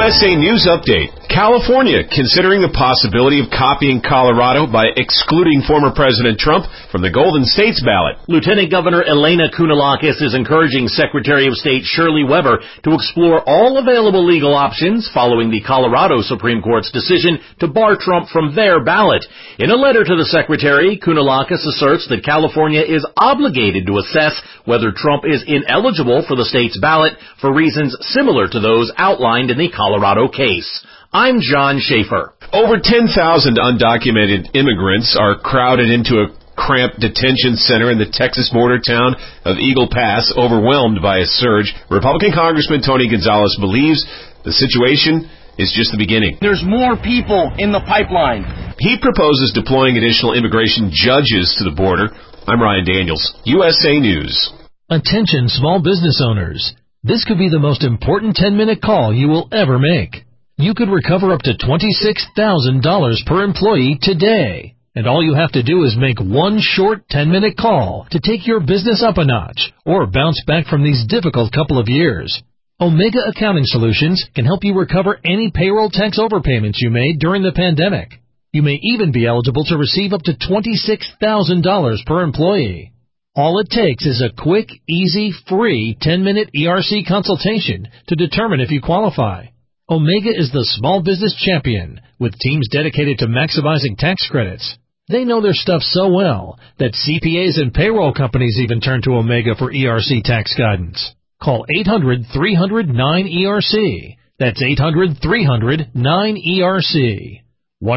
USA News Update. California considering the possibility of copying Colorado by excluding former President Trump from the Golden States ballot. Lieutenant Governor Elena Kounalakis is encouraging Secretary of State Shirley Weber to explore all available legal options following the Colorado Supreme Court's decision to bar Trump from their ballot. In a letter to the Secretary, Kounalakis asserts that California is obligated to assess whether Trump is ineligible for the state's ballot for reasons similar to those outlined in the Colorado case. I'm John Schaefer. Over 10,000 undocumented immigrants are crowded into a cramped detention center in the Texas border town of Eagle Pass, overwhelmed by a surge. Republican Congressman Tony Gonzalez believes the situation is just the beginning. There's more people in the pipeline. He proposes deploying additional immigration judges to the border. I'm Ryan Daniels, USA News. Attention small business owners. This could be the most important 10-minute call you will ever make. You could recover up to $26,000 per employee today. And all you have to do is make one short 10-minute call to take your business up a notch or bounce back from these difficult couple of years. Omega Accounting Solutions can help you recover any payroll tax overpayments you made during the pandemic. You may even be eligible to receive up to $26,000 per employee. All it takes is a quick, easy, free 10-minute ERC consultation to determine if you qualify. Omega is the small business champion with teams dedicated to maximizing tax credits. They know their stuff so well that CPAs and payroll companies even turn to Omega for ERC tax guidance. Call 800-300-9ERC. That's 800-300-9ERC.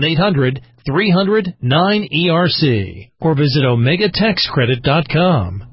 1-800-300-9ERC. Or visit OmegaTaxCredit.com.